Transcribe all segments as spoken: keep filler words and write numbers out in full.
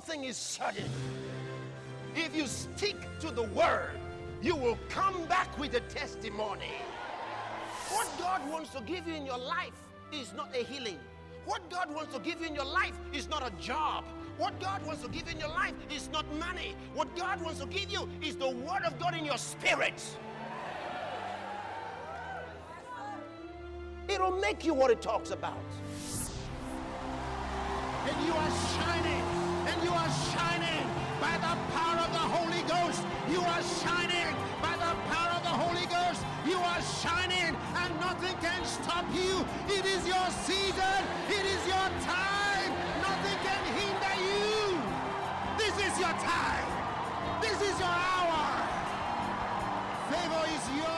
thing is certain. If you stick to the word, you will come back with a testimony. What God wants to give you in your life is not a healing. What God wants to give you in your life is not a job. What God wants to give you in your life is not money. What God wants to give you is the word of God in your spirit. It'll make you what it talks about. And you are shining, and you are shining by the power of the Holy Ghost. You are shining by the power of the Holy Ghost. You are shining, and nothing can stop you. It is your season. It is your time. Nothing can hinder you. This is your time. This is your hour. Favor is yours.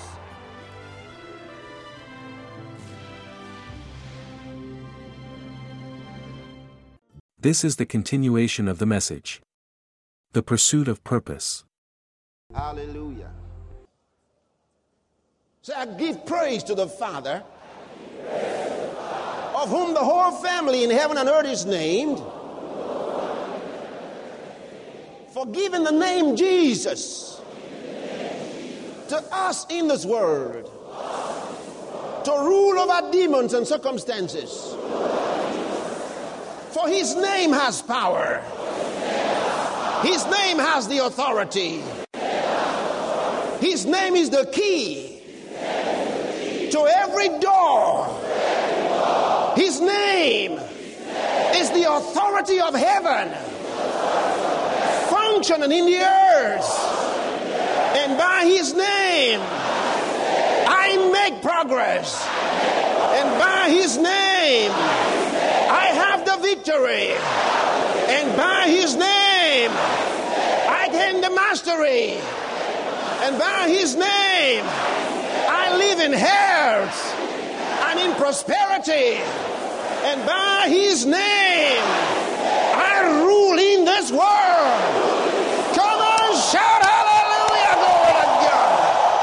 This is the continuation of the message. The pursuit of purpose. Hallelujah. So I give praise to the Father, of whom the whole family in heaven and earth is named, for giving the name Jesus to us in this world, to rule over demons and circumstances. For his name has power. His name has the authority. His name is the key to every door. His name is the authority of heaven functioning in the earth. And by his name, I make progress. And by his name, I have the victory. And by his name, I gain the mastery. And by his name, I live in health and in prosperity. And by his name, I rule in this world. Come on, shout hallelujah, glory to God.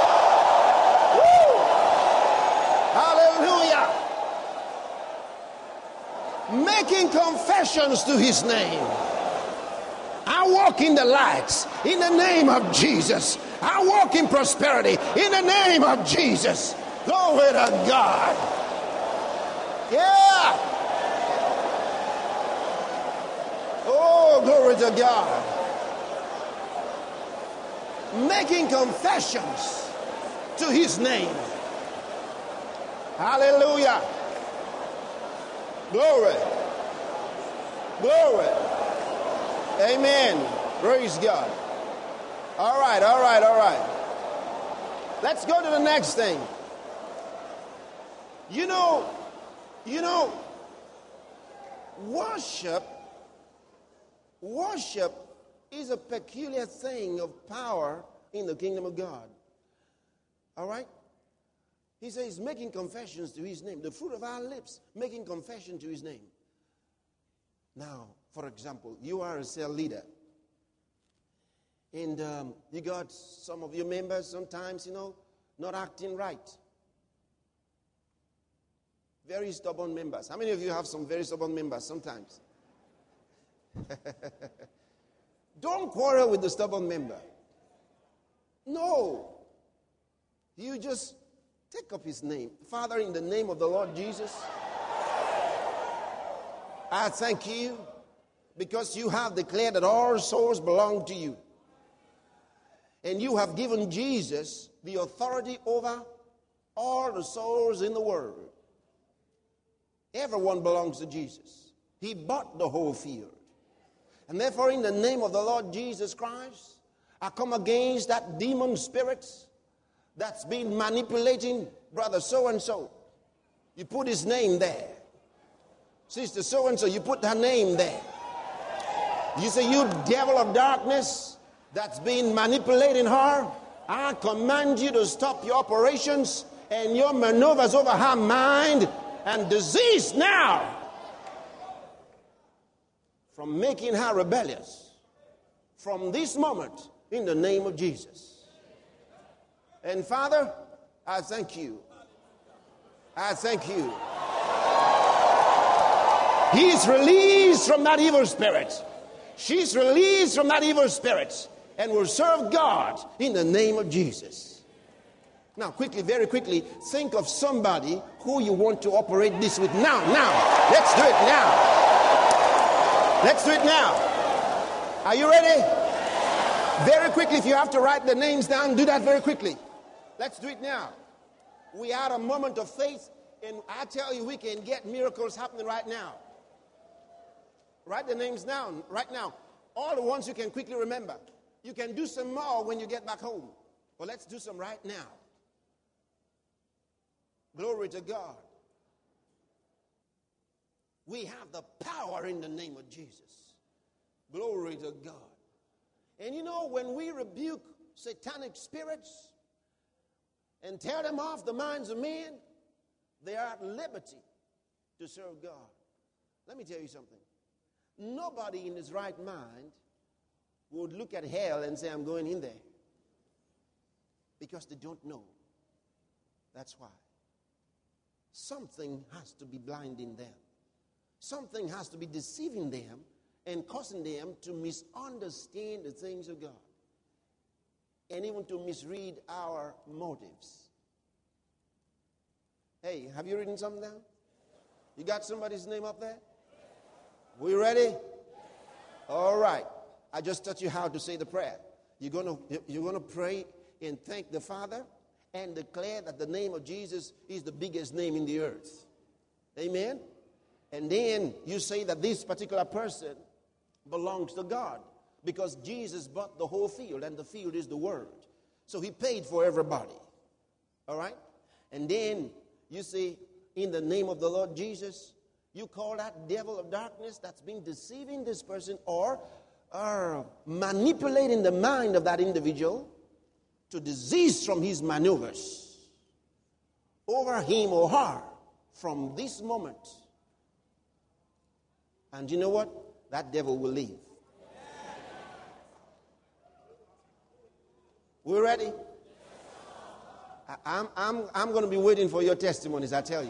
Woo. Hallelujah. Making confessions to his name. I walk in the lights in the name of Jesus. I walk in prosperity in the name of Jesus. Glory to God. Yeah. Oh, glory to God. Making confessions to his name. Hallelujah. Glory. Glory. Amen. Praise God. All right, all right, all right. Let's go to the next thing. You know, you know, worship, worship is a peculiar thing of power in the kingdom of God. All right? He says, making confessions to his name. The fruit of our lips, making confession to his name. Now, for example, you are a cell leader. And um, you got some of your members sometimes, you know, not acting right. Very stubborn members. How many of you have some very stubborn members sometimes? Don't quarrel with the stubborn member. No. You just take up his name. Father, in the name of the Lord Jesus, I thank you because you have declared that all souls belong to you. And you have given Jesus the authority over all the souls in the world. Everyone belongs to Jesus. He bought the whole field. And therefore, in the name of the Lord Jesus Christ, I come against that demon spirit that's been manipulating brother so-and-so. You put his name there. Sister so-and-so, you put her name there. You say, you devil of darkness that's been manipulating her, I command you to stop your operations and your maneuvers over her mind and disease now from making her rebellious from this moment in the name of Jesus. And Father, I thank you. I thank you. He is released from that evil spirit. She's released from that evil spirit and will serve God in the name of Jesus. Now, quickly, very quickly, think of somebody who you want to operate this with now. Now, let's do it now. Let's do it now. Are you ready? Very quickly, if you have to write the names down, do that very quickly. Let's do it now. We are at a moment of faith, and I tell you, we can get miracles happening right now. Write the names down right now. All the ones you can quickly remember. You can do some more when you get back home. But let's do some right now. Glory to God. We have the power in the name of Jesus. Glory to God. And you know, when we rebuke satanic spirits and tear them off the minds of men, they are at liberty to serve God. Let me tell you something. Nobody in his right mind would look at hell and say, I'm going in there. Because they don't know. That's why. Something has to be blinding them. Something has to be deceiving them and causing them to misunderstand the things of God. And even to misread our motives. Hey, have you written something down? You got somebody's name up there? We ready? All right. I just taught you how to say the prayer. You're going to, you're going to pray and thank the Father and declare that the name of Jesus is the biggest name in the earth. Amen? And then you say that this particular person belongs to God because Jesus bought the whole field, and the field is the Word. So he paid for everybody. All right? And then you say, in the name of the Lord Jesus, you call that devil of darkness that's been deceiving this person or, or manipulating the mind of that individual to desist from his maneuvers over him or her from this moment. And you know what? That devil will leave. We're ready? I, I'm, I'm, I'm going to be waiting for your testimonies, I tell you.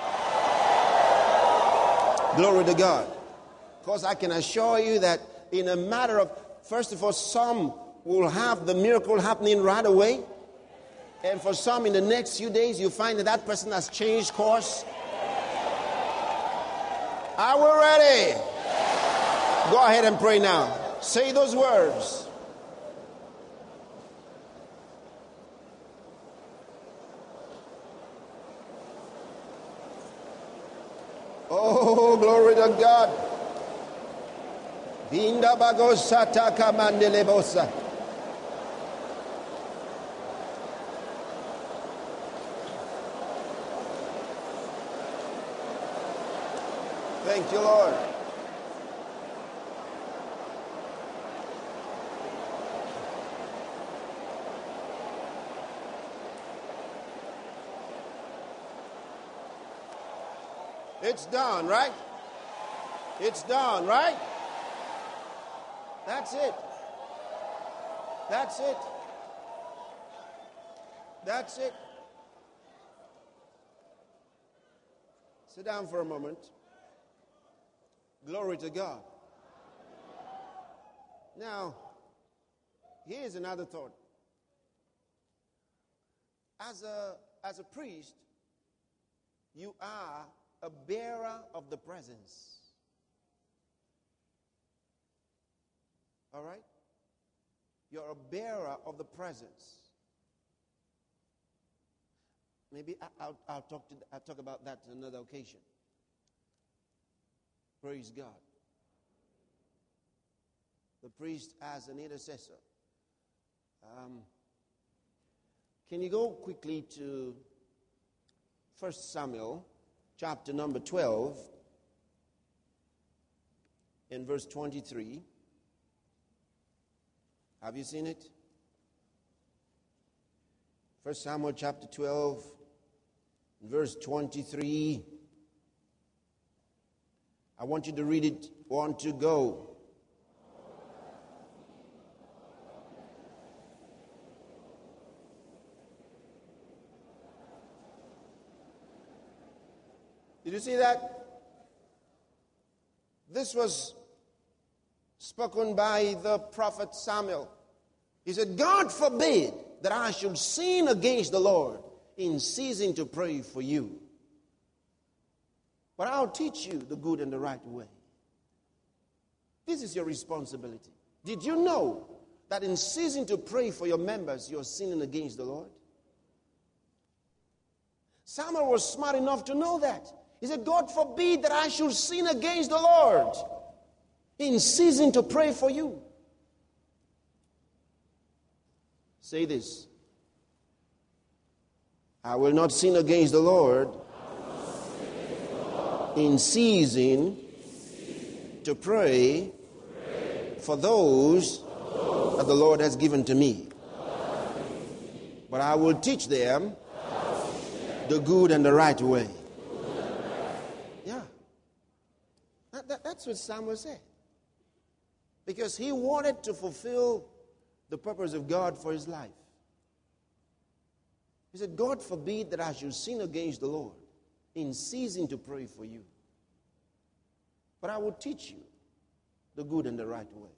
Glory to God. Because I can assure you that in a matter of, first of all, some will have the miracle happening right away. And for some, in the next few days, you find that that person has changed course. Are we ready? Go ahead and pray now. Say those words. Oh, glory to God. Binda bagosata kamandelebosa. Thank you, Lord. It's done, right? It's done, right? That's it. That's it. That's it. Sit down for a moment. Glory to God. Now, here's another thought. As a, as a priest, you are a bearer of the presence. All right? You're a bearer of the presence. Maybe I, I'll, I'll, talk to, I'll talk about that on another occasion. Praise God. The priest as an intercessor. Um, can you go quickly to First Samuel chapter number twelve in verse twenty-three? Have you seen it? First Samuel chapter twelve, verse twenty-three. I want you to read it. Want to go. Did you see that? This was spoken by the prophet Samuel. He said, God forbid that I should sin against the Lord in ceasing to pray for you. But I'll teach you the good and the right way. This is your responsibility. Did you know that in ceasing to pray for your members, you're sinning against the Lord? Samuel was smart enough to know that. He said, God forbid that I should sin against the Lord in ceasing to pray for you. Say this. I will not sin against the Lord in ceasing to pray for those that the Lord has given to me. But I will teach them the good and the right way. Yeah. That, that, that's what Samuel said. Because he wanted to fulfill the purpose of God for his life. He said, God forbid that I should sin against the Lord in ceasing to pray for you. But I will teach you the good and the right way.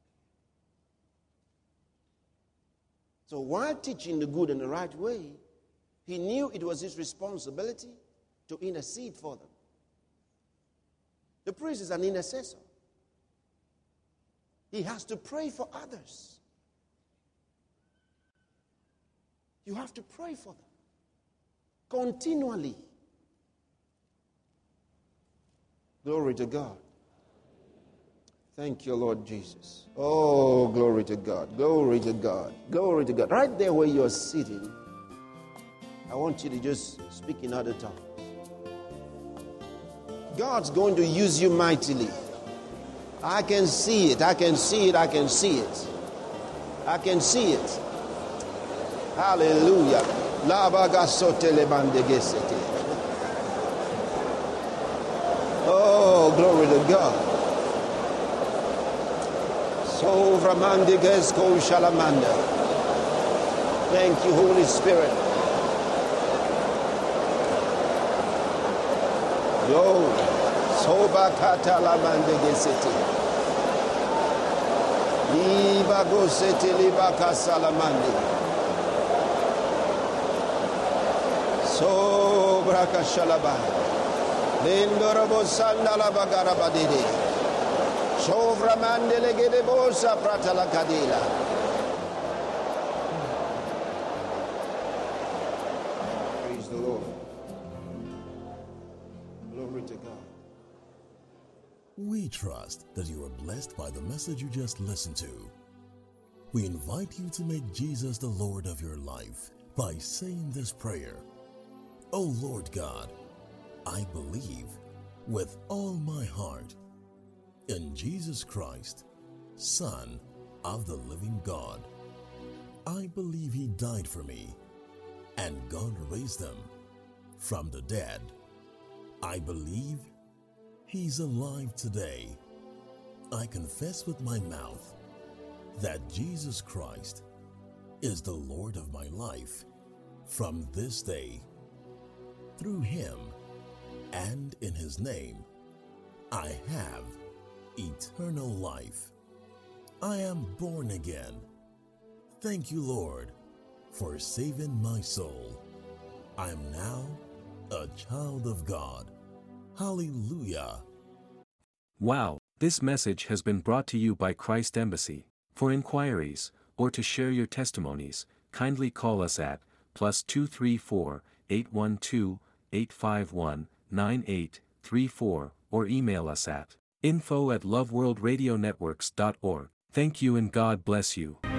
So while teaching the good and the right way, he knew it was his responsibility to intercede for them. The priest is an intercessor. He has to pray for others. You have to pray for them continually. Glory to God. Thank you, Lord Jesus. Oh, glory to God. Glory to God. Glory to God. Right there where you're sitting, I want you to just speak in other tongues. God's going to use you mightily. I can see it. I can see it. I can see it. I can see it. Hallelujah. Oh, glory to God. So Ramandigesko Shalamanda. Thank you, Holy Spirit. Glory. Soba kata lamandigeseti. Libago seti libaka salamandi. So braka shalaba. Lindorobo sandala bagarabadide. Sovramandele gedebosa pratala kadila. Praise the Lord. Glory to God. We trust that you are blessed by the message you just listened to. We invite you to make Jesus the Lord of your life by saying this prayer. Oh Lord God, I believe with all my heart in Jesus Christ, Son of the living God. I believe he died for me, and God raised him from the dead. I believe he's alive today. I confess with my mouth that Jesus Christ is the Lord of my life from this day. Through him and in his name, I have eternal life. I am born again. Thank you, Lord, for saving my soul. I am now a child of God. Hallelujah. Wow, this message has been brought to you by Christ Embassy. For inquiries, or to share your testimonies, kindly call us at plus two three four, eight one two, eight five one, nine eight three four or email us at info at loveworldradionetworks dot org. Thank you and God bless you.